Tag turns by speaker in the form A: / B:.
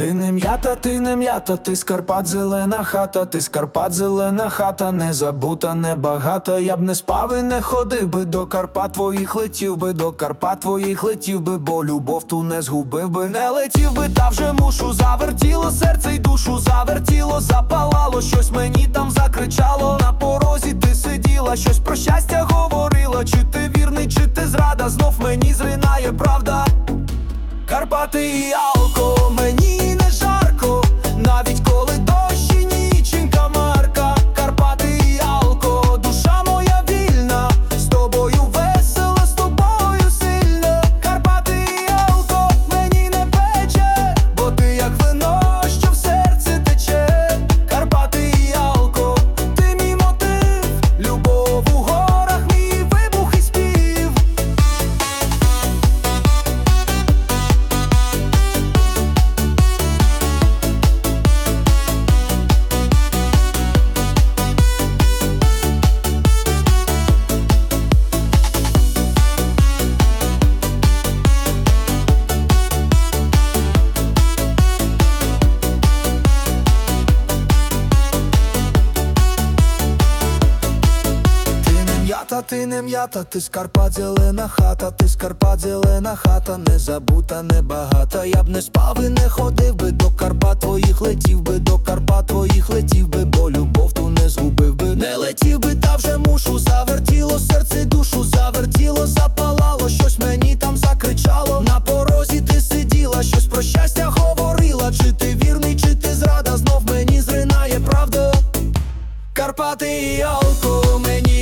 A: Ти не м'ята, ти не м'ята, ти з Карпат зелена хата, ти з Карпат зелена хата, не забута, не багата. Я б не спав і не ходив би до Карпат твоїх, летів би до Карпат твоїх, летів би, бо любов ту не згубив би, не летів би, та вже мушу. Завертіло серце й душу, завертіло, запалало, щось мені там закричало. На порозі ти сиділа, щось про щастя говорила. Чи ти вірний, чи ти зрада, знов мені зринає правда. Карпати і алко, мені не жарко, навіть коли дощ і ніченька марка. Карпати і алко, душа моя вільна, з тобою весела, з тобою сильна. Карпати і алко, мені не пече, бо ти як вино, що в серці тече. Карпати і алко, ти мій мотив, любов у горах, мій вибух і спів. Ти не м'ята, ти з Карпат зелена хата, ти з Карпат зелена хата, не забута, не багата. Я б не спав і не ходив би до Карпат твоїх, летів би до Карпат твоїх, летів би, бо любов ту не згубив би, не летів би, та вже мушу. Завертіло серце й душу, завертіло, запалало, щось мені там закричало. На порозі ти сиділа, щось про щастя говорила. Чи ти вірний, чи ти зрада, знов мені зринає правда. Карпати і алко, мені